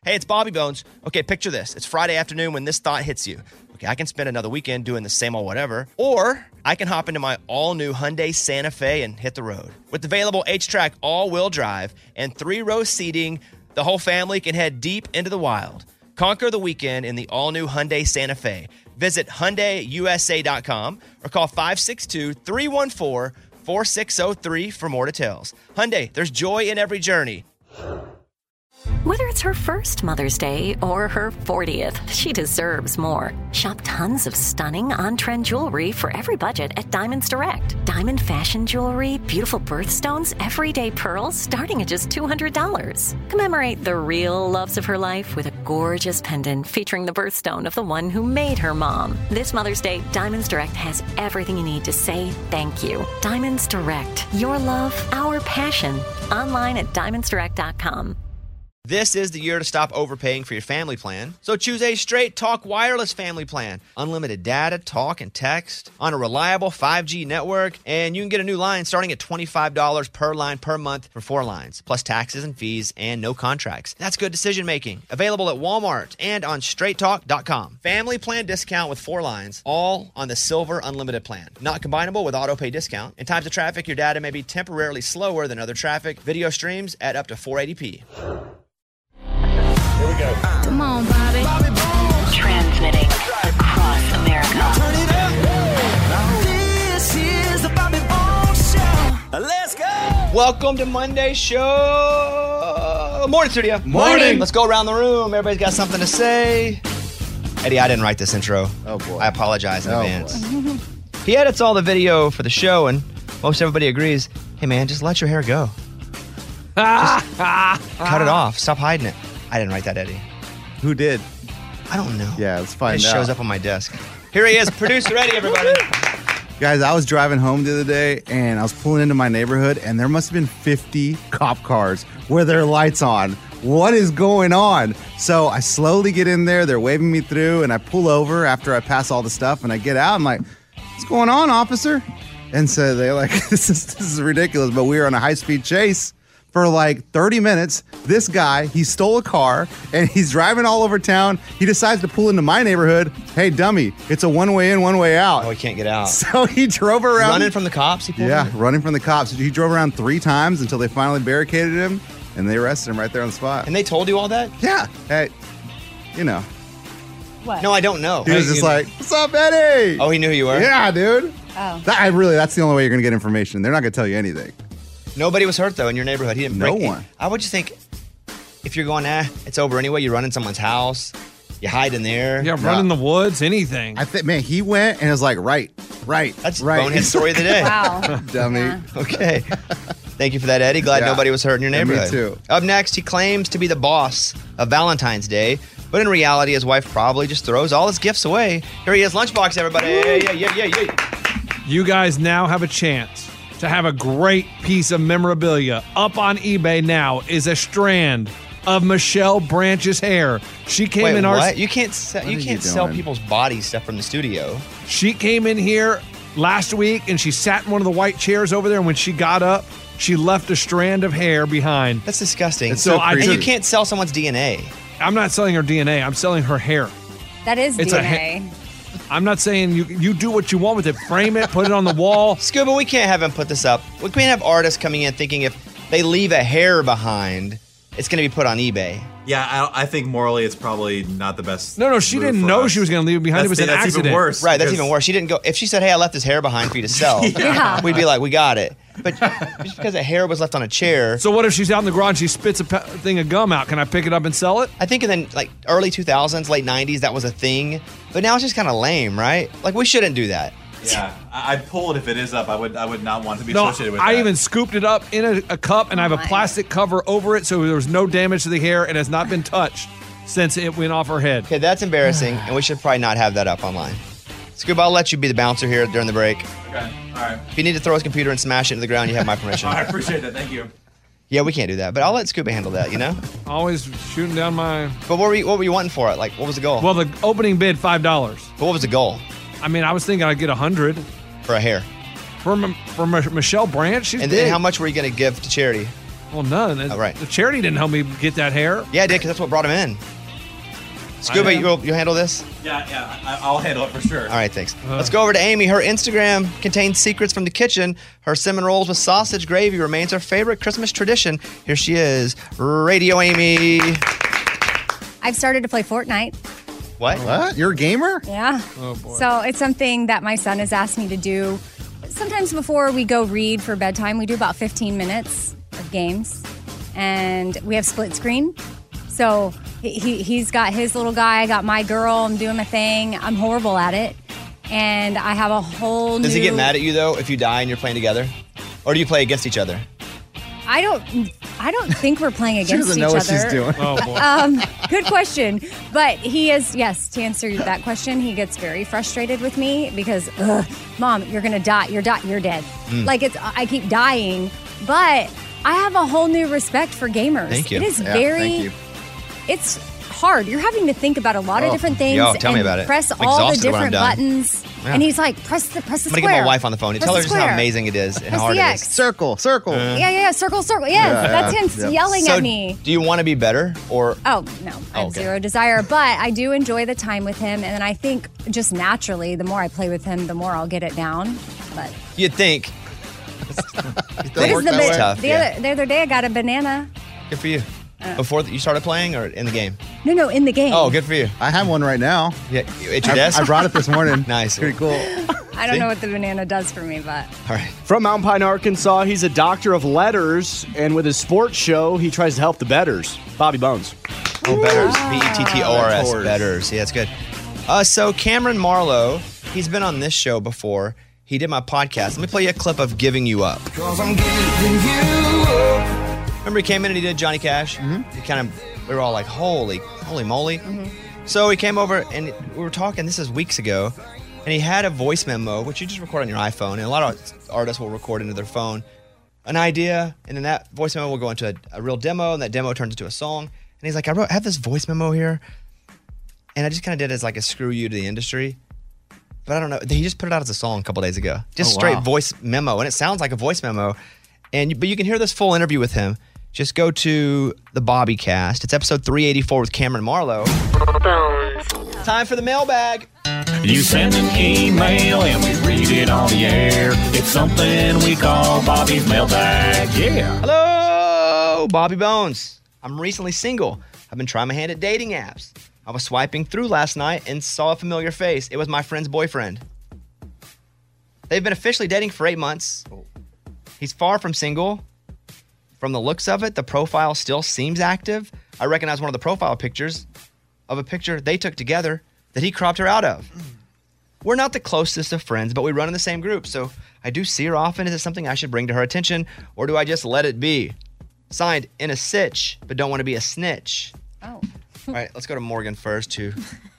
Hey, it's Bobby Bones. Okay, picture this. It's Friday afternoon when this thought hits you. Okay, I can spend another weekend doing the same old whatever, or I can hop into my all-new Hyundai Santa Fe and hit the road. With available H-Track all-wheel drive and 3-row seating, the whole family can head deep into the wild. Conquer the weekend in the all-new Hyundai Santa Fe. Visit HyundaiUSA.com or call 562-314-4603 for more details. Hyundai, there's joy in every journey. Whether it's her first Mother's Day or her 40th, she deserves more. Shop tons of stunning on-trend jewelry for every budget at Diamonds Direct. Diamond fashion jewelry, beautiful birthstones, everyday pearls starting at just $200. Commemorate the real loves of her life with a gorgeous pendant featuring the birthstone of the one who made her mom. This Mother's Day, Diamonds Direct has everything you need to say thank you. Diamonds Direct. Your love, our passion. Online at diamondsdirect.com. This is the year to stop overpaying for your family plan. So choose a Straight Talk Wireless family plan. Unlimited data, talk, and text on a reliable 5G network. And you can get a new line starting at $25 per line per month for 4 lines, plus taxes and fees and no contracts. That's good decision making. Available at Walmart and on straighttalk.com. Family plan discount with 4 lines, all on the Silver Unlimited plan. Not combinable with auto pay discount. In times of traffic, your data may be temporarily slower than other traffic. Video streams at up to 480p. Here we go. Come on, Bobby. Transmitting across America. Turn it up. This is the Bobby Bones Show. Let's go. Welcome to Monday's show. Morning, studio. Morning. Let's go around the room. Everybody's got something to say. Eddie, I didn't write this intro. Oh, boy. I apologize in advance. Boy. He edits all the video for the show, and most everybody agrees, hey, man, just let your hair go. Just cut it off. Stop hiding it. I didn't write that, Eddie. Who did? I don't know. Yeah, let's It find just out. shows up on my desk. Here he is, producer Eddie, everybody. Guys, I was driving home the other day, and I was pulling into my neighborhood, and there must have been 50 cop cars with their lights on. What is going on? So I slowly get in there. They're waving me through, and I pull over after I pass all the stuff, and I get out. I'm like, what's going on, officer? And so they're like, this is ridiculous, but we were on a high-speed chase for like 30 minutes. This guy, he stole a car and he's driving all over town. He decides to pull into my neighborhood. Hey, dummy, it's a one-way in, one-way out. Oh, he can't get out. So he drove around. Running from the cops? He pulled Yeah, in? running from the cops. He drove around 3 times until they finally barricaded him and they arrested him right there on the spot. And they told you all that? Yeah. Hey, you know. What? No, I don't know. He was just like, what's up, Eddie? Oh, he knew who you were? Yeah, dude. Oh. That's the only way you're going to get information. They're not going to tell you anything. Nobody was hurt, though, in your neighborhood. He didn't No break one. I would just think, if you're going, it's over anyway, you run in someone's house, you hide in there. Yeah, run in the woods, anything. I think, man, he went and was like, right. That's right. bonehead story of the day. Wow. Dummy. Yeah. Okay. Thank you for that, Eddie. Glad Yeah. nobody was hurt in your Yeah, me neighborhood. too. Up next, he claims to be the boss of Valentine's Day, but in reality, his wife probably just throws all his gifts away. Here he is, Lunchbox, everybody. Yeah. You guys now have a chance to have a great piece of memorabilia. Up on eBay now is a strand of Michelle Branch's hair. She came Wait, in our what? You can't sell, What are you sell doing? people's body stuff from the studio. She came in here last week and she sat in one of the white chairs over there, and when she got up, she left a strand of hair behind. That's disgusting. It's so I and creepy. you can't sell someone's DNA. I'm not selling her DNA. I'm selling her hair. That is It's a DNA. I'm not saying you do what you want with it. Frame it, put it on the wall. Scuba, we can't have him put this up. We can't have artists coming in thinking if they leave a hair behind, it's going to be put on eBay. Yeah, I think morally it's probably not the best. No, she move didn't for know us. she was going to leave it behind. It was an that's accident. even worse. Right, that's because- even worse. She didn't go. If she said, "Hey, I left this hair behind for you to sell," Yeah. we'd be like, "We got it." But just because a hair was left on a chair, So what if she's out in the garage and she spits a thing of gum out? Can I pick it up and sell it? I think in the like early 2000s, late 90s, that was a thing. But now it's just kind of lame, right? Like we shouldn't do that. Yeah, I'd pull it if it is up. I would not want to be No, associated with I that. even scooped it up in a cup, and I have a my. plastic cover over it, so there was no damage to the hair. It has not been touched since it went off her head. Okay, that's embarrassing, and we should probably not have that up online. Scuba, I'll let you be the bouncer here during the break. Okay, all right. If you need to throw his computer and smash it into the ground, you have my permission. I appreciate that. Thank you. Yeah, we can't do that, but I'll let Scuba handle that, you know? Always shooting down my. But what were you wanting for it? Like, what was the goal? Well, the opening bid $5. But what was the goal I mean, I was thinking I'd get 100 for a hair? for Michelle Branch. She's And big. then how much were you going to give to charity? Well, none. Oh, right. The charity didn't help me get that hair. Yeah, I did, because that's what brought him in. Scuba, you handle this? Yeah, I'll handle it for sure. All right, thanks. Let's go over to Amy. Her Instagram contains secrets from the kitchen. Her cinnamon rolls with sausage gravy remains her favorite Christmas tradition. Here she is, Radio Amy. I've started to play Fortnite. What? You're a gamer? Yeah. Oh, boy. So it's something that my son has asked me to do. Sometimes before we go read for bedtime, we do about 15 minutes of games. And we have split screen. So he's got his little guy, I got my girl, I'm doing my thing. I'm horrible at it. And I have a whole Does he get mad at you, though, if you die and you're playing together? Or do you play against each other? I don't think we're playing She against doesn't each know other. what she's doing. Oh, boy. Good question. But he is, yes, to answer that question, he gets very frustrated with me because, Mom, you're going to die. You're dead. Like, I keep dying. But I have a whole new respect for gamers. Thank you. It is Yeah, very, thank you. it's hard. You're having to think about a lot of different things. Yo, tell me and about it. Press I'm all the exhausted when I'm different done. buttons. Yeah. And he's like, press the I'm going to square. get my wife on the phone and Press tell her the just how square. amazing it is and Press hard the it X. is. Circle. Yeah, circle. Yes, Yeah, that's yeah, him yeah. yelling So, at me. do you want to be better? Or Oh, no. I have okay. zero desire. But I do enjoy the time with him. And then I think just naturally, the more I play with him, the more I'll get it down. But you'd think? what is the It's tough, the other day I got a banana. Good for you. Before you started playing or in the game? No, in the game. Oh, good for you. I have one right now. Yeah, at your desk? I brought it this morning. Nice. Pretty cool. I don't know what the banana does for me, but All right. From Mountain Pine, Arkansas, he's a doctor of letters, and with his sports show, he tries to help the bettors. Bobby Bones. Oh, Betters. Bettors. Bettors. Betters. Yeah, that's good. So Cameron Marlowe, he's been on this show before. He did my podcast. Let me play you a clip of Giving You Up. 'Cause I'm giving you up. Remember he came in and he did Johnny Cash? Mm-hmm. We were all like, holy moly. Mm-hmm. So he came over and we were talking, this is weeks ago, and he had a voice memo, which you just record on your iPhone, and a lot of artists will record into their phone an idea, and then that voice memo will go into a real demo, and that demo turns into a song. And he's like, I have this voice memo here, and I just kind of did it as like a screw you to the industry. But I don't know. He just put it out as a song a couple days ago. Just straight voice memo, and it sounds like a voice memo. But you can hear this full interview with him. Just go to the Bobby Cast. It's episode 384 with Cameron Marlowe. Time for the mailbag. You send an email and we read it on the air. It's something we call Bobby's mailbag. Yeah. Hello, Bobby Bones. I'm recently single. I've been trying my hand at dating apps. I was swiping through last night and saw a familiar face. It was my friend's boyfriend. They've been officially dating for 8 months. He's far from single. From the looks of it, the profile still seems active. I recognize one of the profile pictures of a picture they took together that he cropped her out of. We're not the closest of friends, but we run in the same group, so I do see her often. Is it something I should bring to her attention, or do I just let it be? Signed, in a sitch, but don't want to be a snitch. oh. All right, let's go to Morgan first, who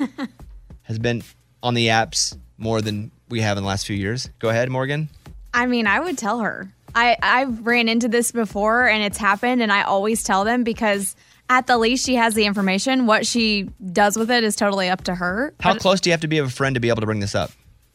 has been on the apps more than we have in the last few years. Go ahead, Morgan. I mean, I would tell her. I've ran into this before and it's happened, and I always tell them because at the least she has the information. What she does with it is totally up to her. How close do you have to be of a friend to be able to bring this up?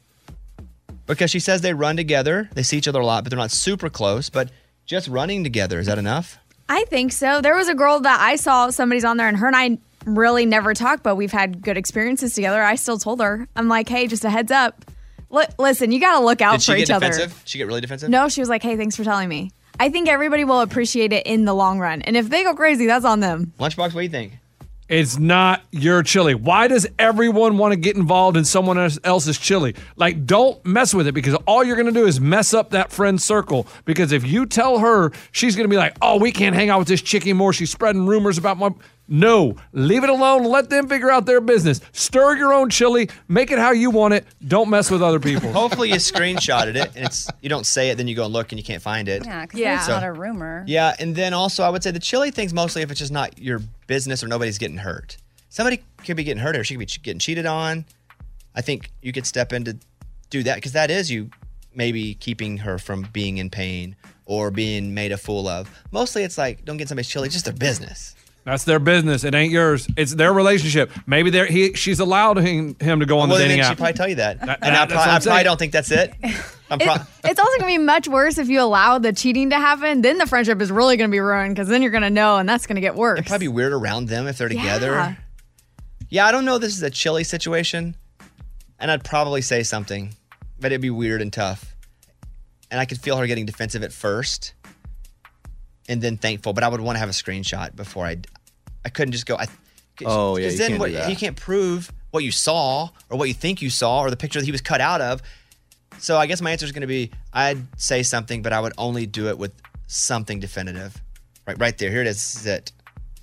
Because she says they run together, they see each other a lot, but they're not super close. But just running together, is that enough? I think so. There was a girl that I saw, somebody's on there, and her and I really never talked, but we've had good experiences together. I still told her, I'm like, hey, just a heads up. Listen, you got to look out Did she for get each other. defensive? She get really defensive? No, she was like, hey, thanks for telling me. I think everybody will appreciate it in the long run. And if they go crazy, that's on them. Lunchbox, what do you think? It's not your chili. Why does everyone want to get involved in someone else's chili? Like, don't mess with it, because all you're going to do is mess up that friend circle. Because if you tell her, she's going to be like, oh, we can't hang out with this chick anymore. She's spreading rumors about my... No, leave it alone. Let them figure out their business. Stir your own chili. Make it how you want it. Don't mess with other people. Hopefully you screenshotted it, and you don't say it, then you go and look and you can't find it. Yeah, because Yeah. it's So- not a rumor. Yeah, and then also I would say the chili thing's mostly if it's just not your business or nobody's getting hurt. Somebody could be getting hurt or she could be getting cheated on. I think you could step in to do that, because that is you maybe keeping her from being in pain or being made a fool of. Mostly it's like, don't get somebody's chili, it's just their business. That's their business. It ain't yours. It's their relationship. Maybe she's allowed him to go on the dating then app. she'd probably tell you that. That's And I what I'm probably saying. don't think that's it. It's also going to be much worse if you allow the cheating to happen. Then the friendship is really going to be ruined because then you're going to know and that's going to get worse. It'd probably be weird around them if they're together. Yeah. Yeah, I don't know. This is a chilly situation. And I'd probably say something, but it'd be weird and tough. And I could feel her getting defensive at first and then thankful. But I would want to have a screenshot before I couldn't just go. Oh, yeah, you then can't do that. you can't prove what you saw or what you think you saw or the picture that he was cut out of. So I guess my answer is going to be I'd say something, but I would only do it with something definitive. Right there. Here it is. This is it.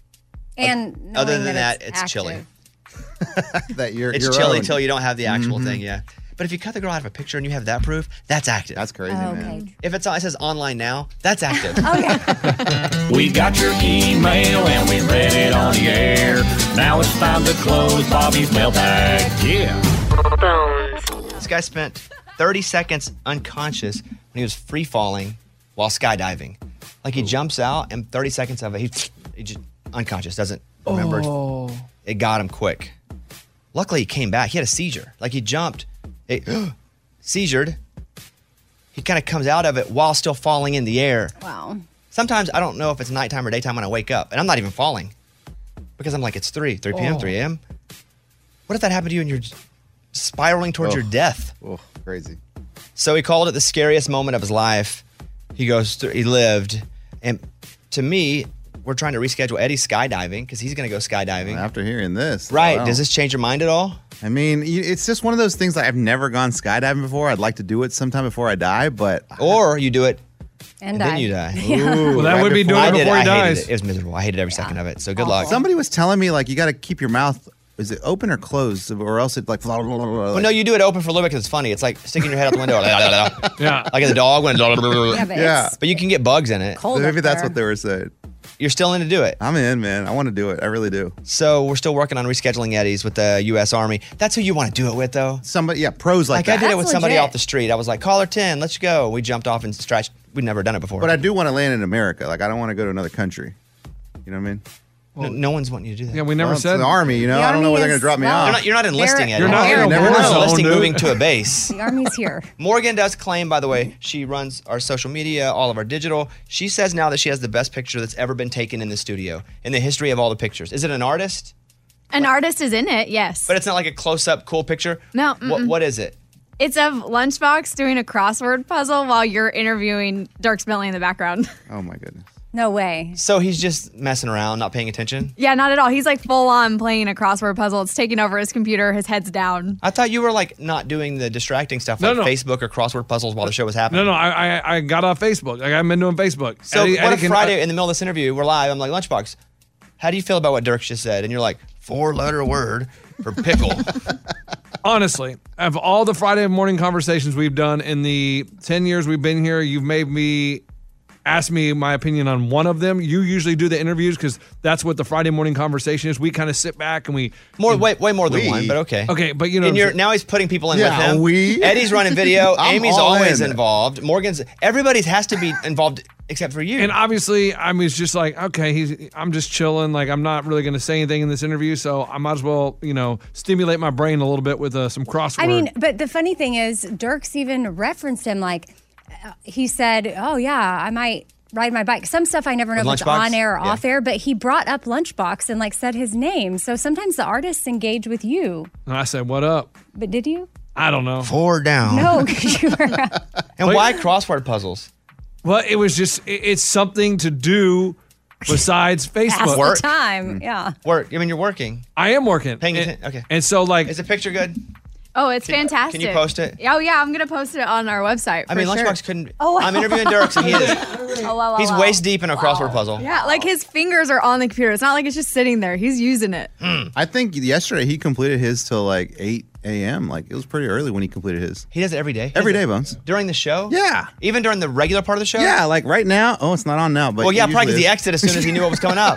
And Other knowing than that, it's it's active. chilly. That you're It's your chilly own. till you don't have the actual thing, yeah. But if you cut the girl out of a picture and you have that proof, that's active. That's crazy, Oh, man. okay. If it says online now, that's active. We got your email and we read it on the air. Now it's time to close Bobby's mailbag. Yeah. This guy spent 30 seconds unconscious when he was free falling while skydiving. Like he jumps out and 30 seconds of it, he just unconscious, doesn't remember. It got him quick. Luckily, he came back. He had a seizure. Like he jumped, seizured. He kind of comes out of it while still falling in the air. Wow. Sometimes I don't know if it's nighttime or daytime when I wake up, and I'm not even falling because I'm like, it's 3 p.m., 3 a.m. What if that happened to you and you're spiraling towards your death? Oh, crazy. So he called it the scariest moment of his life. He goes through, he lived. And to me, we're trying to reschedule Eddie skydiving because he's going to go skydiving. After hearing this. Right. wow. Does this change your mind at all? I mean, it's just one of those things that I've never gone skydiving before. I'd like to do it sometime before I die, but. Or you do it And then you die. Ooh, Well, that right would be before- doing I it did before he I hated dies. it. It was miserable. I hated every second of it. So good luck. Somebody was telling me, like, you got to keep your mouth, is it open or closed? Or else it, like, Well, no, you do it open for a little bit because it's funny. It's like sticking your head out the window. Yeah. Like the dog when Yeah, but Yeah. it's But you can get bugs in it. cold Maybe up that's there. what they were saying. You're still in to do it. I'm in, man. I want to do it. I really do. So we're still working on rescheduling Eddie's with the U.S. Army. That's who you want to do it with, though. Somebody, yeah, pros like Like I that. did it with That's somebody legit. off the street. I was like, caller 10, let's go. We jumped off and stretched. We'd never done it before. But I do want to land in America. Like, I don't want to go to another country. You know what I mean? no one's wanting you to do that. Yeah, we never Well, it's said the Army, you know? The I don't know Army where they're going is- to drop me well, off. You're not enlisting, Eddie. You're not in a You're war not zone, enlisting, dude. moving to a base. The Army's here. Morgan does claim, by the way, she runs our social media, all of our digital. She says now that she has the best picture that's ever been taken in the studio in the history of all the pictures. Is it an artist? An artist is in it, yes. But it's not like a close-up cool picture? No, What is it? It's of Lunchbox doing a crossword puzzle while you're interviewing Dirk Bentley in the background. Oh, my goodness. No way. So he's just messing around, not paying attention? Yeah, not at all. He's like full on playing a crossword puzzle. It's taking over his computer. His head's down. I thought you were like not doing the distracting stuff No, like no. Facebook or crossword puzzles while the show was happening. No, I got off Facebook. Like, I've been doing Facebook. So Eddie what if can- Friday in the middle of this interview, we're live, I'm like, Lunchbox, how do you feel about what Dirk just said? And you're like, 4-letter word for pickle. Honestly, of all the Friday morning conversations we've done in the 10 years we've been here, you've made me ask me my opinion on one of them. You usually do the interviews because that's what the Friday morning conversation is. We kind of sit back and we way more than We. one, but okay. Okay, but you know, And now he's putting people in Yeah, with him. we. Eddie's running video. I'm Amy's all always in. involved. Everybody's has to be involved except for you. and obviously I was just like, okay, I'm just chilling. Like, I'm not really going to say anything in this interview, so I might as well, stimulate my brain a little bit with some crossword. I mean, but the funny thing is, Dirk's even referenced him. Like, he said, "Oh yeah, I might ride my bike." Some stuff I never know With if it's Lunchbox? on air or Yeah. off air, but he brought up Lunchbox and like said his name. So sometimes the artists engage with you. and I said, what up? But did you? I don't know. 4 down. No, 'cause you were. And why crossword puzzles? Well, it was just, it's something to do besides That's Facebook. Work. the time. Yeah. Work. I mean, you're working. I am working. Paying And- attention. Okay. And so, like, Is the picture good? Oh, it's fantastic. Can you post it? Oh, yeah. I'm going to post it on our website. I mean, for sure. Lunchbox couldn't. Oh, wow. I'm interviewing Dirk, and he is. Oh, wow, He's wow. waist deep in a crossword puzzle. Yeah, like his fingers are on the computer. It's not like it's just sitting there. He's using it. I think yesterday he completed his till like 8 a.m. Like, it was pretty early when he completed his. He does it every day. Every day, Bones. During the show? Yeah. Even during the regular part of the show? Yeah, like right now. Oh, it's not on now, but Well, yeah, it probably because usually he is. exited as soon as he knew what was coming up.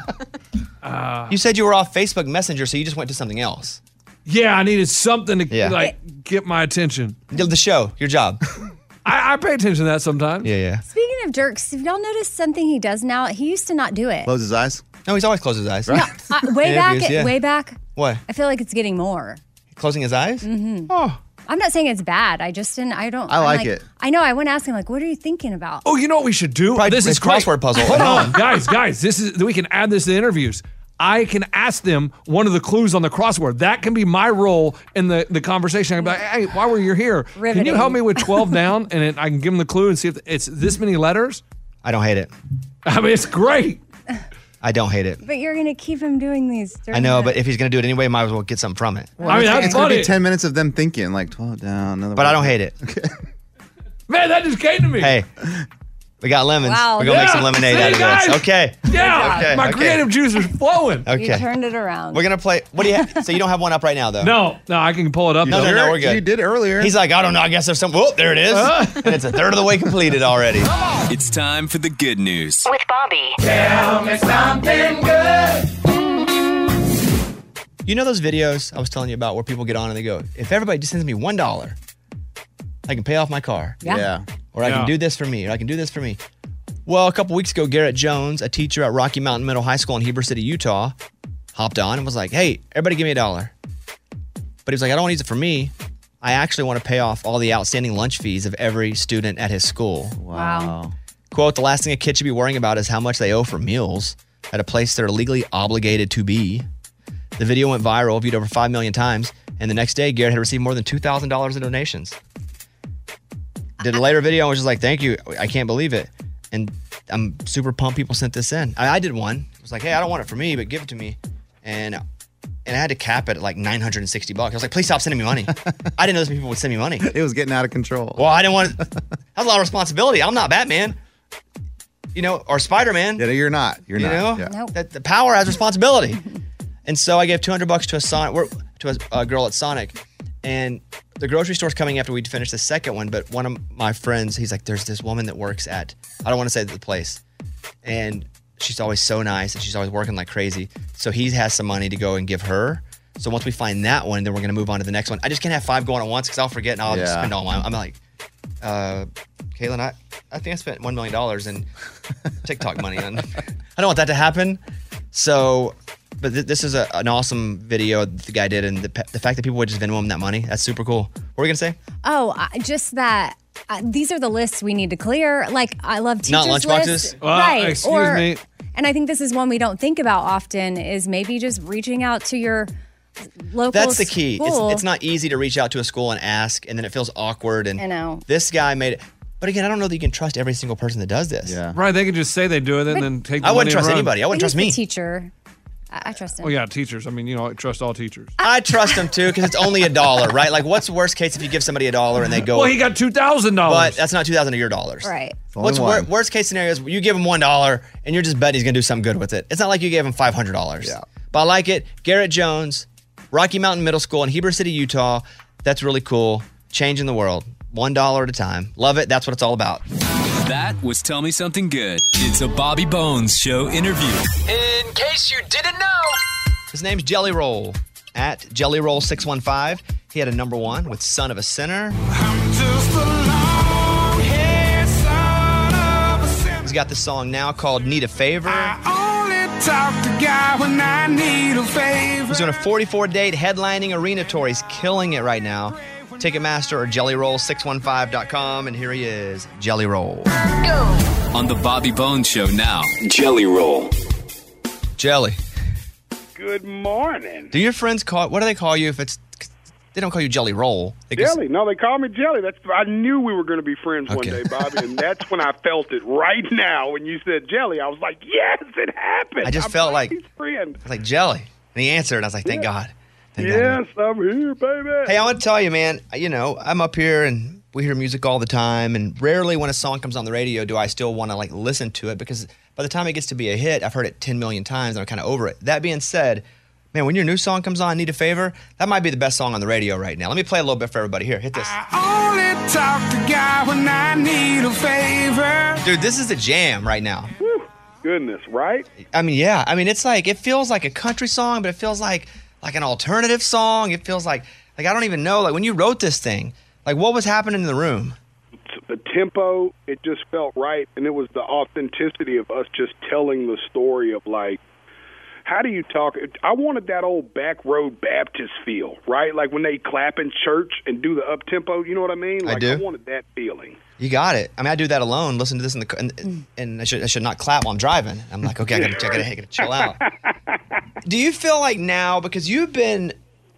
You said you were off Facebook Messenger, so you just went to something else. yeah, I needed something to Yeah. get my attention. The show, your job. I pay attention to that sometimes. Yeah. Speaking of Dirks, have y'all noticed something he does now? He used to not do it. Close his eyes. No, he's always closed his eyes. No, way back. Interviews, yeah. Way back. What? I feel like it's getting more. Closing his eyes? Mm-hmm. Oh. I'm not saying it's bad. I just didn't. I don't. I I'm like it. I know. I went asking like, what are you thinking about? Oh, you know what we should do? Probably This is his crossword great. puzzle. Hold on, guys. We can add this to the interviews. I can ask them one of the clues on the crossword. That can be my role in the conversation. I can be like, hey, while we're here, can Riveting. you help me with 12 down? And then I can give them the clue and see if it's this many letters. I don't hate it. I mean, it's great. I don't hate it. But you're gonna keep him doing these. I know, but if he's going to do it anyway, might as well get something from it. I mean, that's It's going to funny. be 10 minutes of them thinking, like 12 down. Another But I one. don't hate it. Man, that just came to me. Hey, we got lemons. Wow. We're going to make some Yeah, lemonade see, out of guys? this. Okay. Yeah, Okay, my okay. creative juice is flowing. you Okay. turned it around. We're going to play. What do you have? So you don't have one up right now, though? No, I can pull it up. No, though. no, we're good. You did earlier. He's like, I don't know. I guess there's some. Whoop, there it is. And it's a third of the way completed already. It's time for the good news. With Bobby. You know those videos I was telling you about where people get on and they go, if everybody just sends me $1, I can pay off my car. Yeah. Or I Yeah. can do this for me. Or I can do this for me. Well, a couple weeks ago, Garrett Jones, a teacher at Rocky Mountain Middle High School in Heber City, Utah, hopped on and was like, hey, everybody give me $1. But he was like, I don't want to use it for me. I actually want to pay off all the outstanding lunch fees of every student at his school. Wow. Quote, the last thing a kid should be worrying about is how much they owe for meals at a place they're legally obligated to be. The video went viral, viewed over 5 million times, and the next day, Garrett had received more than $2,000 in donations. Did a later video and was just like, thank you, I can't believe it. And I'm super pumped people sent this in. I did one. It was like, hey, I don't want it for me, but give it to me. And I had to cap it at like $960. I was like, please stop sending me money. I didn't know this many people would send me money. It was getting out of control. Well, I didn't want That's a lot of responsibility. I'm not Batman. You know, or Spider-Man. Yeah, you're not. You're You not. know? Yeah. Nope. That the power has responsibility. And so I gave $200 to a girl at Sonic. And the grocery store's coming after we'd finished the second one. But one of my friends, he's like, there's this woman that works at, I don't want to say the place. And she's always so nice and she's always working like crazy. So he has some money to go and give her. So once we find that one, then we're going to move on to the next one. I just can't have 5 going at once because I'll forget and I'll just spend all mine. I'm like, Caitlin, I think I spent $1 million in TikTok money on. I don't want that to happen. So, but this is an awesome video the guy did, and the fact that people would just Venmo him that money, that's super cool. What were you gonna say? Oh, just that. These are the lists we need to clear. Like, I love teachers' Not lunchboxes? lists. Well, right. excuse me. And I think this is one we don't think about often, is maybe just reaching out to your local That's the key. school. It's not easy to reach out to a school and ask, and then it feels awkward. And I know. This guy made it. But again, I don't know that you can trust every single person that does this. Yeah. Right, they could just say they do it and then take the I wouldn't money trust and run. anybody. I wouldn't But trust he's me. the teacher. I trust him. Well, yeah, teachers. I mean, I trust all teachers. I trust them too because it's only $1, right? Like, what's the worst case if you give somebody $1 and they go? Well, he got $2,000. But that's not $2,000 of your dollars. Right. What's worst case scenario is you give him $1 and you're just betting he's gonna do something good with it. It's not like you gave him $500. Yeah. But I like it. Garrett Jones, Rocky Mountain Middle School in Heber City, Utah. That's really cool. Changing the world. $1 at a time. Love it. That's what it's all about. That was Tell Me Something Good. It's a Bobby Bones Show interview. In case you didn't know. His name's Jelly Roll. At Jelly Roll 615. He had a #1 with Son of a Sinner. He's got the song now called Need a Favor. Talk to guy when I need a favor. He's on a 44-date headlining arena tour. He's killing it right now. Ticketmaster or jellyroll615.com. And here he is, Jelly Roll. On the Bobby Bones Show now. Jelly Roll. Jelly. Good morning. Do your friends what do they call you if it's, they don't call you Jelly Roll. Jelly. No, they call me Jelly. I knew we were going to be friends one day, Bobby, and that's when I felt it right now. When you said Jelly, I was like, yes, it happened. I just felt like, friend. I was like, Jelly. And he answered, and I was like, thank God. Thank God. Yes, I'm here, baby. Hey, I want to tell you, man, I'm up here and we hear music all the time, and rarely when a song comes on the radio do I still want to listen to it, because by the time it gets to be a hit, I've heard it 10 million times and I'm kind of over it. That being said, man, when your new song comes on, Need a Favor, that might be the best song on the radio right now. Let me play a little bit for everybody. Here, hit this. Only talk to guy when I need a favor. Dude, this is the jam right now. Whew, goodness, right? I mean, yeah. I mean, it's like, it feels like a country song, but it feels like an alternative song. It feels like I don't even know. Like, when you wrote this thing, like, what was happening in the room? The tempo, it just felt right, and it was the authenticity of us just telling the story of, like, how do you talk? I wanted that old back road Baptist feel, right? Like when they clap in church and do the up tempo. You know what I mean? Like, I do. I wanted that feeling. You got it. I mean, I do that alone. Listen to this and I should not clap while I'm driving. I'm like, okay, I gotta chill out. Do you feel like now, because you've been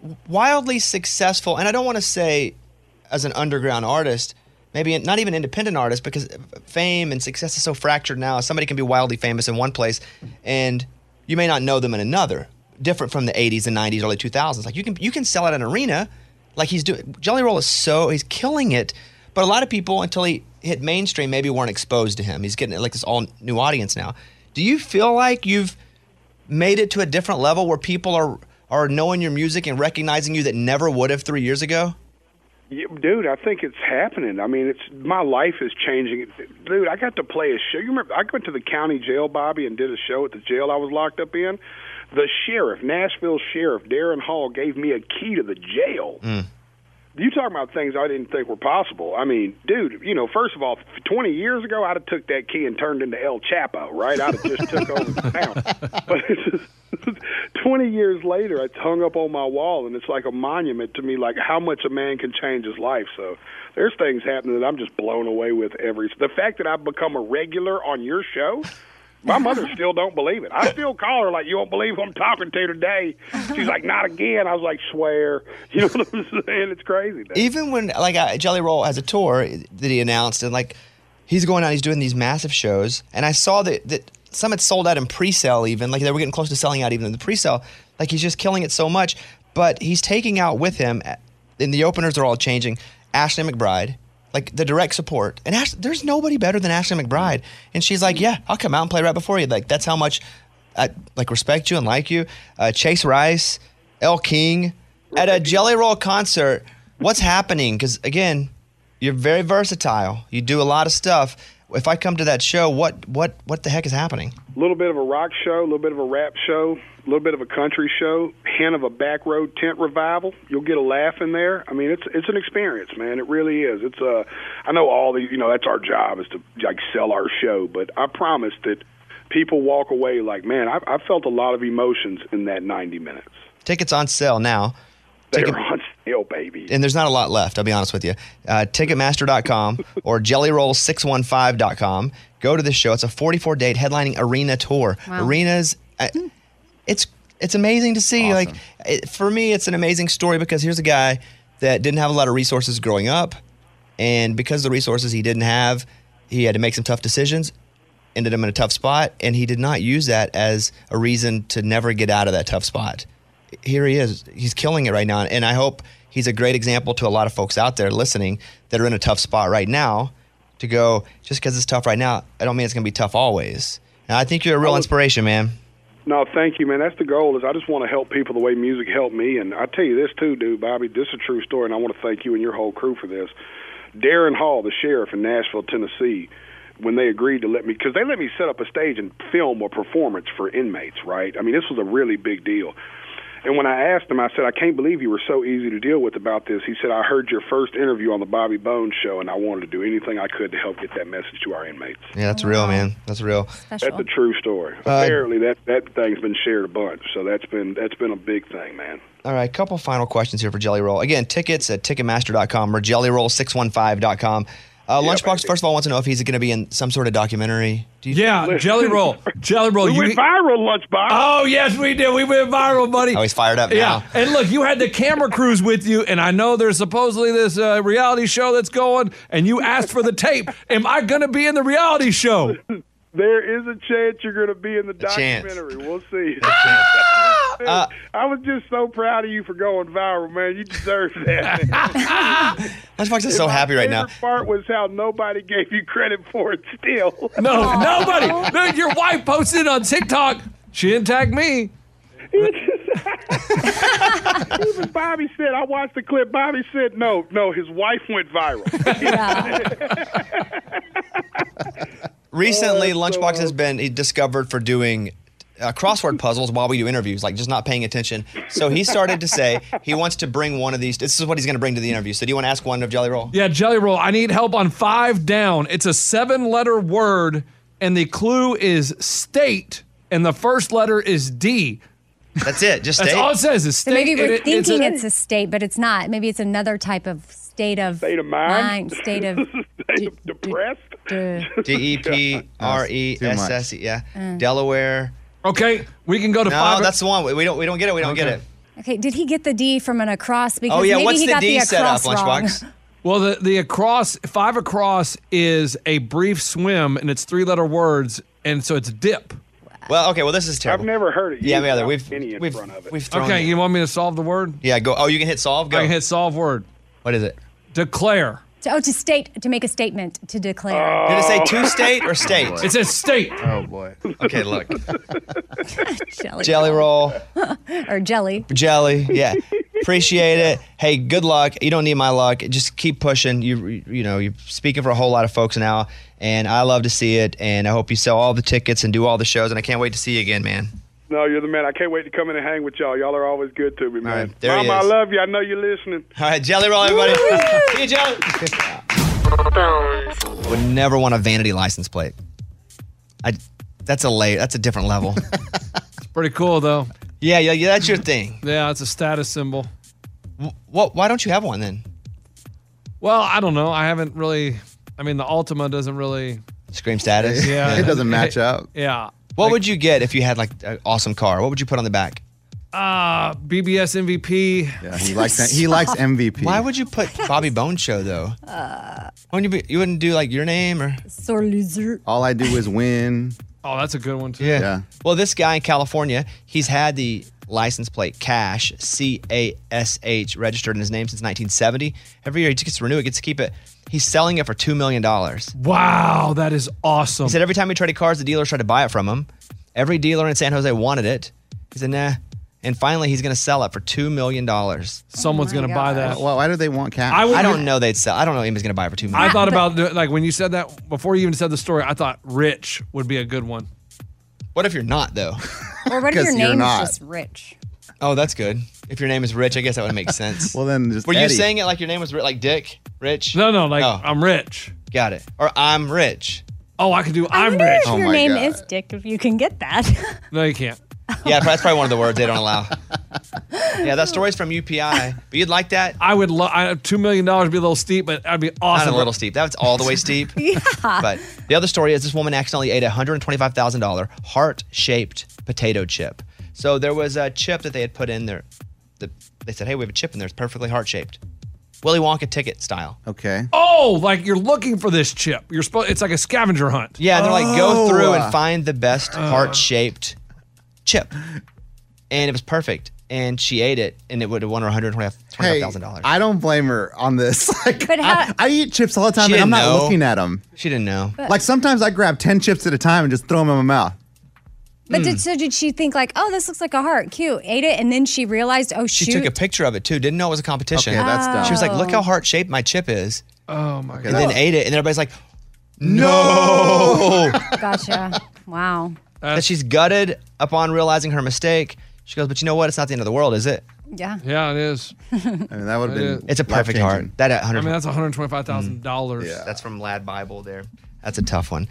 wildly successful, and I don't want to say as an underground artist, maybe not even independent artist, because fame and success is so fractured now. Somebody can be wildly famous in one place, and you may not know them in another. Different from the 80s and 90s, early 2000s. Like you can sell at an arena, like he's doing. Jelly Roll he's killing it. But a lot of people, until he hit mainstream, maybe weren't exposed to him. He's getting like this all new audience now. Do you feel like you've made it to a different level where people are knowing your music and recognizing you that never would have 3 years ago? Yeah, dude, I think it's happening. I mean, my life is changing. Dude, I got to play a show. You remember, I went to the county jail, Bobby, and did a show at the jail I was locked up in. The sheriff, Nashville Sheriff, Darren Hall, gave me a key to the jail. You talking about things I didn't think were possible. I mean, dude, first of all, 20 years ago, I'd have took that key and turned into El Chapo, right? I'd have just took over the town. But it's just 20 years later, it's hung up on my wall, and it's like a monument to me, like how much a man can change his life. So there's things happening that I'm just blown away with. The fact that I've become a regular on your show, my mother still don't believe it. I still call her like, you won't believe who I'm talking to today. She's like, not again. I was like, swear. You know what I'm saying? It's crazy. Even when, Jelly Roll has a tour that he announced, and, he's going out, he's doing these massive shows, and I saw that some had sold out in pre-sale even. Like, they were getting close to selling out even in the pre-sale. Like, he's just killing it so much. But he's taking out with him, and the openers are all changing, Ashley McBryde. Like, the direct support. And there's nobody better than Ashley McBryde. And she's like, yeah, I'll come out and play right before you. Like, that's how much I, respect you and like you. Chase Rice, Elle King. At a Jelly Roll concert, what's happening? Because, again, you're very versatile. You do a lot of stuff. If I come to that show, what the heck is happening? A little bit of a rock show, a little bit of a rap show, a little bit of a country show, hint of a back road tent revival. You'll get a laugh in there. I mean, it's an experience, man. It really is. It's I know all the, that's our job is to sell our show, but I promise that people walk away like, man, I felt a lot of emotions in that 90 minutes. Tickets on sale now. They're on sale, baby. And there's not a lot left, I'll be honest with you. Ticketmaster.com or jellyroll615.com. Go to the show. It's a 44-date headlining arena tour. Wow. Arenas, it's amazing to see. Awesome. For me, it's an amazing story because here's a guy that didn't have a lot of resources growing up. And because of the resources he didn't have, he had to make some tough decisions, ended him in a tough spot, and he did not use that as a reason to never get out of that tough spot. Here he is. He's killing it right now. And I hope he's a great example to a lot of folks out there listening that are in a tough spot right now to go, just because it's tough right now, I don't mean it's going to be tough always. And I think you're a real inspiration, man. No, thank you, man. That's the goal. Is I just want to help people the way music helped me. And I tell you this, too, dude, Bobby, this is a true story, and I want to thank you and your whole crew for this. Darren Hall, the sheriff in Nashville, Tennessee, when they agreed to let me, because they let me set up a stage and film a performance for inmates, right? I mean, this was a really big deal. And when I asked him, I said, I can't believe you were so easy to deal with about this. He said, I heard your first interview on the Bobby Bones show, and I wanted to do anything I could to help get that message to our inmates. Yeah, that's real, man. That's real. Special. That's a true story. Apparently, that thing's been shared a bunch, so that's been a big thing, man. All right, couple final questions here for Jelly Roll. Again, tickets at Ticketmaster.com or jellyroll615.com. Lunchbox, first of all, wants to know if he's going to be in some sort of documentary. Jelly Roll. Jelly Roll. We went viral, Lunchbox. Oh, yes, we did. We went viral, buddy. Oh, he's fired up now. And look, you had the camera crews with you, and I know there's supposedly this reality show that's going, and you asked for the tape. Am I going to be in the reality show? There is a chance you're going to be in the documentary. We'll see. I was just so proud of you for going viral, man. You deserve that. Lunchbox is so happy right now. The part was how nobody gave you credit for it still. No, nobody. Look, your wife posted on TikTok. She didn't tag me. Even Bobby said, I watched the clip. Bobby said, no, his wife went viral. Recently, Lunchbox has been discovered for doing crossword puzzles while we do interviews, like just not paying attention. So he started to say he wants to bring one of these. This is what he's going to bring to the interview. So do you want to ask one of Jelly Roll? Yeah, Jelly Roll. I need help on 5 down. It's a 7-letter word, and the clue is state and the first letter is D. That's it. Just That's state. all it says is So state. maybe we're and thinking it's a state, but it's not. Maybe it's another type of state of mind. state of depressed. DEPRESS. Yeah. Delaware. Okay, we can go to no, 5. That's the one. We don't get it. We don't get it. Okay, did he get the D from an across? Because Oh yeah, maybe what's he the got D the set up, across wrong. Lunchbox? Well, the across 5 across is a brief swim, and it's 3-letter words, and so it's dip. Well, okay. Well, this is terrible. I've never heard it. Yeah, me either. We've front of it. We've thrown Okay, it. you want me to solve the word? Yeah, go. Oh, you can hit solve. Go. I can hit solve word. What is it? Declare. To make a statement, to declare. Did it say to state or state? It says state. Oh boy. Okay, look. Jelly roll. or jelly. Jelly. Yeah. Appreciate it. Hey, good luck. You don't need my luck. Just keep pushing. You're speaking for a whole lot of folks now, and I love to see it. And I hope you sell all the tickets and do all the shows. And I can't wait to see you again, man. No, you're the man. I can't wait to come in and hang with y'all. Y'all are always good to me, man. right, there he Mama, I is. love you. I know you're listening. All right, Jelly Roll, everybody. See you, Jelly. I would never want a vanity license plate. That's a different level. It's pretty cool, though. Yeah, that's your thing. Yeah, it's a status symbol. Why don't you have one then? Well, I don't know. I haven't really. I mean, the Altima doesn't really scream status. Yeah, It doesn't match up. Yeah. What would you get if you had like an awesome car? What would you put on the back? BBS MVP. Yeah, he likes that. He likes MVP. Why would you put Bobby Bones Show though? You wouldn't do like your name or sore loser. All I do is win. Oh, that's a good one too. Yeah. Well, this guy in California, he's had the license plate Cash, CASH, registered in his name since 1970. Every year he just gets to renew it, gets to keep it. He's selling it for $2 million. Wow, that is awesome. He said every time he traded cars, the dealers tried to buy it from him. Every dealer in San Jose wanted it. He said, nah. And finally, he's going to sell it for $2 million. Someone's going to buy that. Well, why do they want cash? I don't know they'd sell. I don't know anybody's going to buy it for $2 million. I thought about like when you said that before you even said the story. I thought Rich would be a good one. What if you're not though? Or what if your 'Cause you're name is not. just Rich? Oh, that's good. If your name is Rich, I guess that would make sense. Well, then just Were you Eddie. saying it like your name was like Dick? Rich? No, like Oh. I'm rich. Got it. Or I'm rich. Oh, I could do I'm wonder rich. if your name is Dick, if you can get that. No, you can't. Yeah, that's probably one of the words they don't allow. Yeah, that story's from UPI. But you'd like that? I would love $2 million would be a little steep, but that'd be awesome. Not a little steep. That's all the way steep. Yeah. But the other story is this woman accidentally ate a $125,000 heart-shaped potato chip. So there was a chip that they had put in there. They said, hey, we have a chip in there. It's perfectly heart-shaped. Willy Wonka ticket style. Okay. Oh, like you're looking for this chip. You're supposed. It's like a scavenger hunt. Yeah, they're like, go through and find the best heart-shaped chip. And it was perfect. And she ate it, and it would have won her $125,000. I don't blame her on this. Like, But how- I eat chips all the time, She and I'm didn't not know. looking at them. She didn't know. Like sometimes I grab 10 chips at a time and just throw them in my mouth. But did she think like, oh, this looks like a heart, cute, ate it, and then she realized, oh She shoot, took a picture of it, too. Didn't know it was a competition. Okay, that's dumb. She was like, look how heart-shaped my chip is. Oh my And god. then ate it, and everybody's like, no! gotcha. Wow. That she's gutted upon realizing her mistake. She goes, but you know what? It's not the end of the world, is it? Yeah. Yeah, it is. I mean, that would have been. It's a perfect heart. life-changing. That at I 100. mean, that's $125,000. Yeah. That's from Lad Bible there. That's a tough one.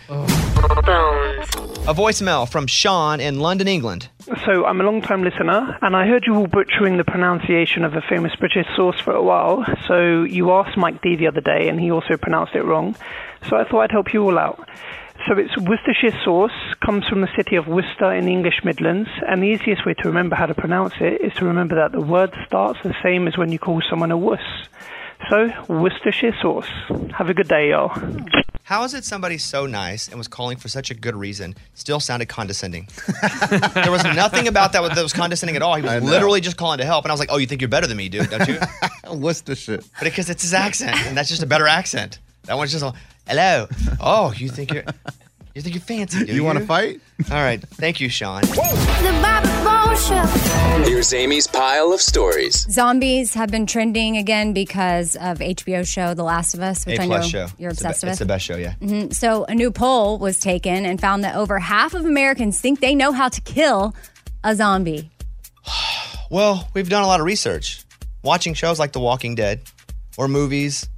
A voicemail from Sean in London, England. So I'm a long-time listener, and I heard you all butchering the pronunciation of a famous British sauce for a while. So you asked Mike D the other day, and he also pronounced it wrong. So I thought I'd help you all out. So it's Worcestershire sauce, comes from the city of Worcester in the English Midlands, and the easiest way to remember how to pronounce it is to remember that the word starts the same as when you call someone a wuss. So, Worcestershire sauce. Have a good day, y'all. How is it somebody so nice and was calling for such a good reason still sounded condescending? There was nothing about that was condescending at all. He was literally just calling to help. And I was like, oh, you think you're better than me, dude, don't you? Worcestershire. But because it's his accent, and that's just a better accent. That one's just a, hello. Oh, you think you're fancy, do you? You want to fight? All right. Thank you, Sean. The Bobby Bones Show. Here's Amy's pile of stories. Zombies have been trending again because of HBO show The Last of Us, which I know A-plus show. you're It's obsessed It's with. the best show, yeah. Mhm. So a new poll was taken and found that over half of Americans think they know how to kill a zombie. Well, we've done a lot of research. Watching shows like The Walking Dead or movies.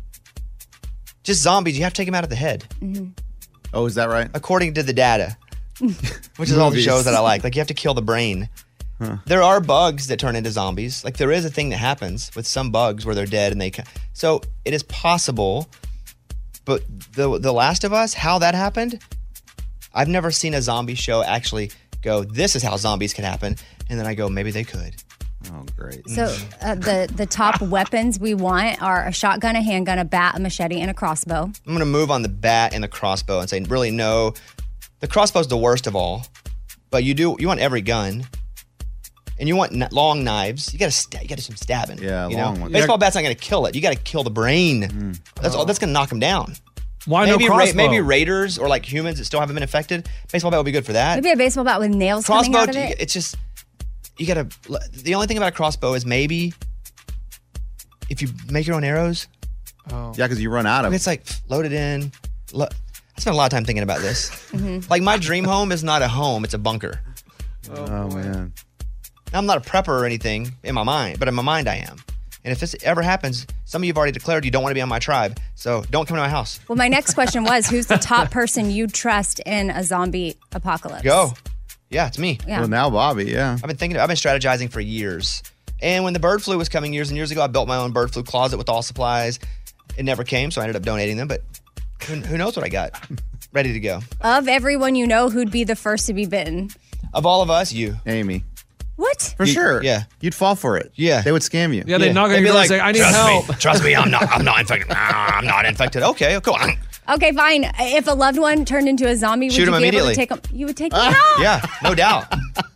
Just zombies, you have to take them out of the head. Oh, is that right? According to the data. which is all the Movies. shows that I like. Like you have to kill the brain. There are bugs that turn into zombies. Like there is a thing that happens with some bugs where they're dead and so it is possible. But the Last of Us, how that happened, I've never seen a zombie show actually go, this is how zombies can happen. And then I go, maybe they could. Oh, great. So the top weapons we want are a shotgun, a handgun, a bat, a machete, and a crossbow. I'm going to move on the bat and the crossbow and say, really, no. The crossbow's the worst of all. But you want every gun. And you want long knives. You got to do some stabbing. Yeah, long ones. Baseball bat's not going to kill it. You got to kill the brain. That's all. That's going to knock them down. Why maybe no crossbow? Maybe raiders or like humans that still haven't been infected. Baseball bat would be good for that. Maybe a baseball bat with nails coming Crossbow, out of it. it's just, you got to, the only thing about a crossbow is maybe if you make your own arrows. Oh. Yeah, because you run out of It's like loaded in. I spent a lot of time thinking about this. Like my dream home is not a home, it's a bunker. Oh, man. I'm not a prepper or anything in my mind, but in my mind I am. And if this ever happens, some of you have already declared you don't want to be on my tribe, so don't come to my house. Well, my next question was, who's the top person you trust in a zombie apocalypse? Go. Yeah, it's me. Yeah. Well, now Bobby, yeah. I've been strategizing for years. And when the bird flu was coming years and years ago, I built my own bird flu closet with all supplies. It never came, so I ended up donating them, but who knows what I got? Ready to go. Of everyone you know, who'd be the first to be bitten? Of all of us, you. Amy. What? For sure. Yeah. You'd fall for it. Yeah. They would scam you. Yeah, they'd knock on your door and say, I need help. Trust me, I'm not infected. I'm not infected. Okay, cool. Okay, fine. If a loved one turned into a zombie, would Shoot you him be able immediately. to take them? You would take them out. Yeah, no doubt.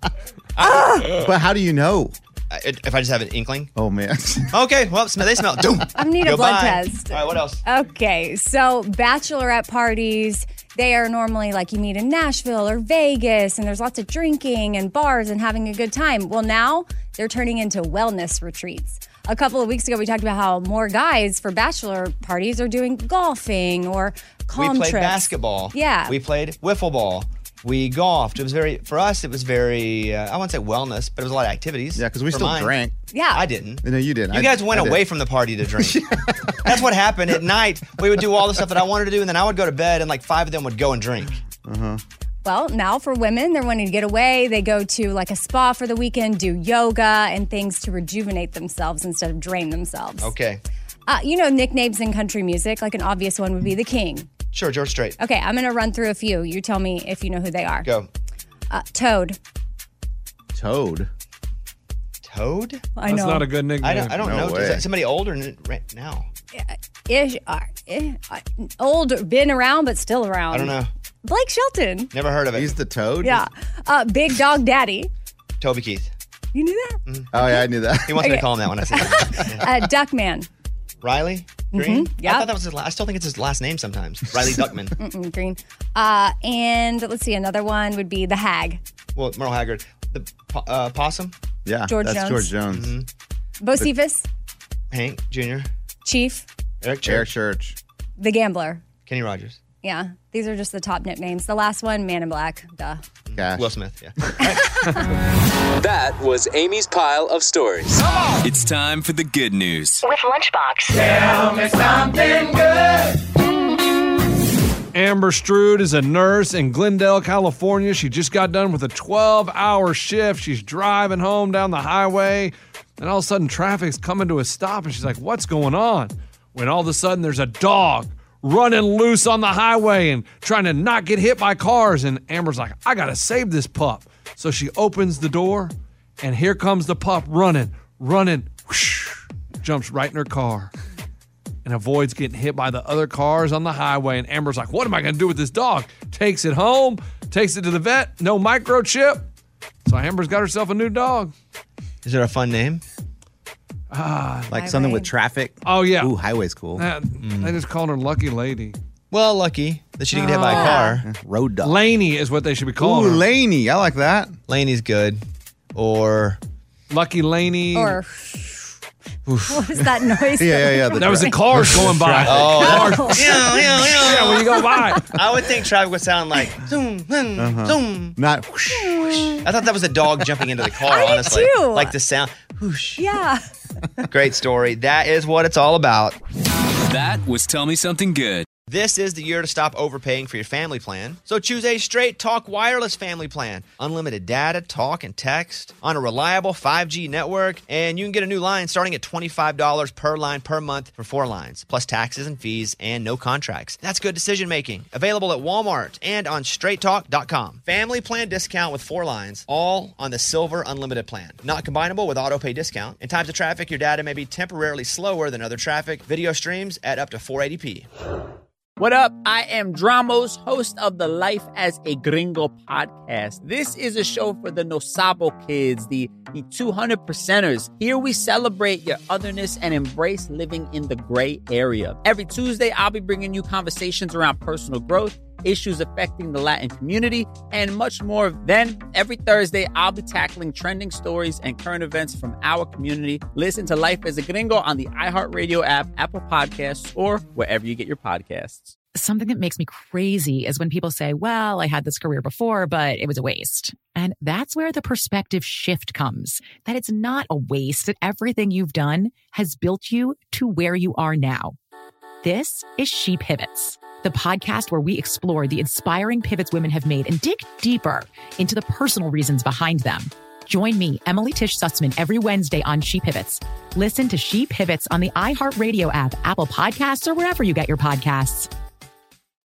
But how do you know? If I just have an inkling. Oh, man. Okay, well, they smell. Doom. I need a blood Goodbye. test. All right, what else? Okay, so bachelorette parties, they are normally like you meet in Nashville or Vegas, and there's lots of drinking and bars and having a good time. Well, now they're turning into wellness retreats. A couple of weeks ago, we talked about how more guys for bachelor parties are doing golfing or calm We played trips. basketball. Yeah. We played wiffle ball. We golfed. It was for us, it was very, I won't say wellness, but it was a lot of activities. Yeah, because we For still mine. drank. Yeah. I didn't. No, you didn't. You guys went away from the party to drink. That's what happened at night. We would do all the stuff that I wanted to do, and then I would go to bed, and like 5 of them would go and drink. Well, now for women, they're wanting to get away. They go to like a spa for the weekend, do yoga and things to rejuvenate themselves instead of drain themselves. Okay. You know nicknames in country music, like an obvious one would be the King. Sure, George Strait. Okay, I'm going to run through a few. You tell me if you know who they are. Go. Toad. Toad? Toad? I know. That's not a good nickname. I don't No know. way. Is that somebody older now? Old, been around, but still around. I don't know. Blake Shelton. Never heard of it. He's the Toad? Yeah. Big Dog Daddy. Toby Keith. You knew that? Oh, yeah, I knew that. He wants me to Okay. call him that when I say that. Duckman. Riley Green? yeah. I thought that was his last. I still think it's his last name sometimes. Riley Duckman. Green. And let's see, another one would be the Hag. Well, Merle Haggard. The Possum? Yeah, George that's Jones. George Jones. Bocephus. Hank Jr. Chief. Eric Eric Church. Church. The Gambler. Kenny Rogers. Yeah, these are just the top nicknames. The last one, Man in Black. Duh. Cash. Will Smith, yeah. That was Amy's pile of stories. It's time for the good news. With Lunchbox. Tell me something good. Amber Stroud is a nurse in Glendale, California. She just got done with a 12-hour shift. She's driving home down the highway, and all of a sudden traffic's coming to a stop, and she's like, what's going on? When all of a sudden there's a dog running loose on the highway and trying to not get hit by cars, and Amber's like, I gotta save this pup. So she opens the door, and here comes the pup running, whoosh, jumps right in her car and avoids getting hit by the other cars on the highway. And Amber's like, what am I going to do with this dog? Takes it home, takes it to the vet, no microchip. So Amber's got herself a new dog. Is there a fun name? Like something with traffic. Oh, yeah. Ooh, highway's cool. They just called her Lucky Lady. Well, lucky that she didn't get hit by a car. Road dog. Laney is what they should be calling Ooh, her. Laney. I like that. Laney's good. Or Lucky Laney. Or what is that noise? Yeah. That was the cars going by. Oh, Yeah, when you go by. I would think traffic would sound like zoom, zoom. Not. I thought that was a dog jumping into the car, I did honestly. too. Like the sound. Whoosh. Yeah. Great story. That is what it's all about. That was Tell Me Something Good. This is the year to stop overpaying for your family plan. So choose a Straight Talk Wireless family plan. Unlimited data, talk, and text on a reliable 5G network. And you can get a new line starting at $25 per line per month for 4 lines, plus taxes and fees and no contracts. That's good decision making. Available at Walmart and on straighttalk.com. Family plan discount with 4 lines, all on the Silver Unlimited plan. Not combinable with auto pay discount. In times of traffic, your data may be temporarily slower than other traffic. Video streams at up to 480p. What up? I am Dramos, host of the Life as a Gringo podcast. This is a show for the No Sabo kids, the 200%ers. Here we celebrate your otherness and embrace living in the gray area. Every Tuesday, I'll be bringing you conversations around personal growth, issues affecting the Latin community, and much more. Then, every Thursday, I'll be tackling trending stories and current events from our community. Listen to Life as a Gringo on the iHeartRadio app, Apple Podcasts, or wherever you get your podcasts. Something that makes me crazy is when people say, well, I had this career before, but it was a waste. And that's where the perspective shift comes, that it's not a waste, that everything you've done has built you to where you are now. This is She Pivots, the podcast where we explore the inspiring pivots women have made and dig deeper into the personal reasons behind them. Join me, Emily Tish Sussman, every Wednesday on She Pivots. Listen to She Pivots on the iHeartRadio app, Apple Podcasts, or wherever you get your podcasts.